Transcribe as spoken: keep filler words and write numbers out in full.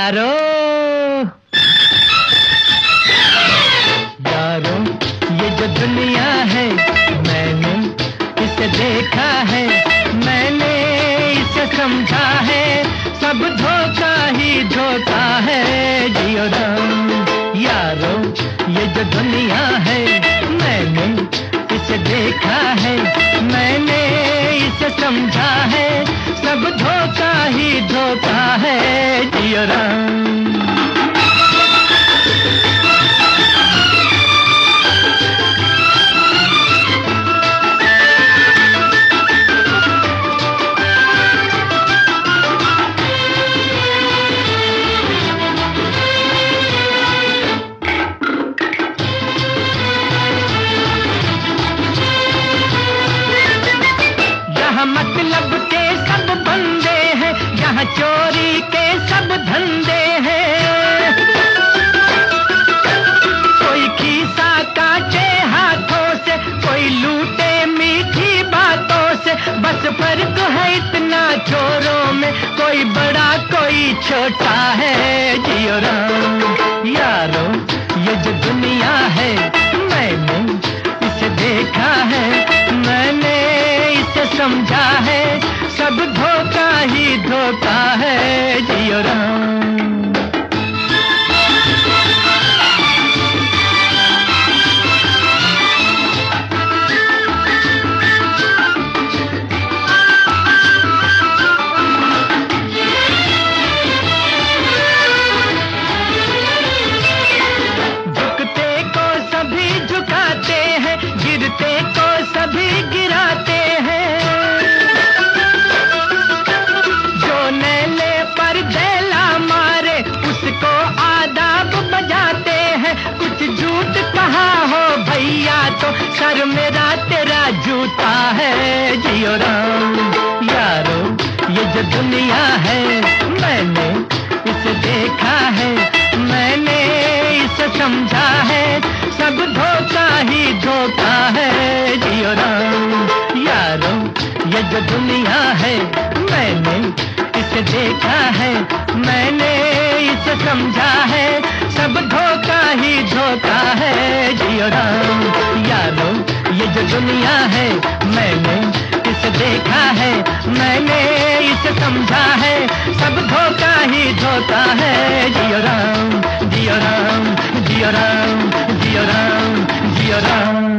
यारो यारो ये जो दुनिया है मैंने इसे देखा है, मैंने इसे समझा है, सब धोखा ही धोखा है। जियो राम यारो ये जो दुनिया है मैंने इसे देखा है, मैंने इसे समझा है, सब धोखा ही धोखा है। जियो राम मतलब के सब बंदे हैं, यहाँ चोरी के सब धंधे हैं। कोई खीसा काटे हाथों से, कोई लूटे मीठी बातों से, बस फर्क है इतना चोरों में, कोई बड़ा कोई छोटा है। जियो राम यारो ये जो दुनिया है मैंने इसे देखा है, मैंने इसे समझा है, सब धोखा ही धोखा है। जियो राम झुकते को सभी झुकाते हैं, गिरते को सभी गिराते हैं। उसको आदाब बजाते हैं, कुछ झूठ कहा हो भैया तो सर मेरा तेरा जूता है। जियो राम यारो ये जो दुनिया है मैंने इसे देखा है, मैंने इसे समझा है, सब धोखा ही धोखा है। जियो राम यारो ये जो दुनिया है मैंने इसे देखा है, मैंने इसे समझा है, सब धोखा ही धोखा है। जियो राम यारो ये जो दुनिया है मैंने इसे देखा है, मैंने इसे समझा है, सब धोखा ही धोखा है। जियो राम जियो राम जियो राम जियो राम जियो राम।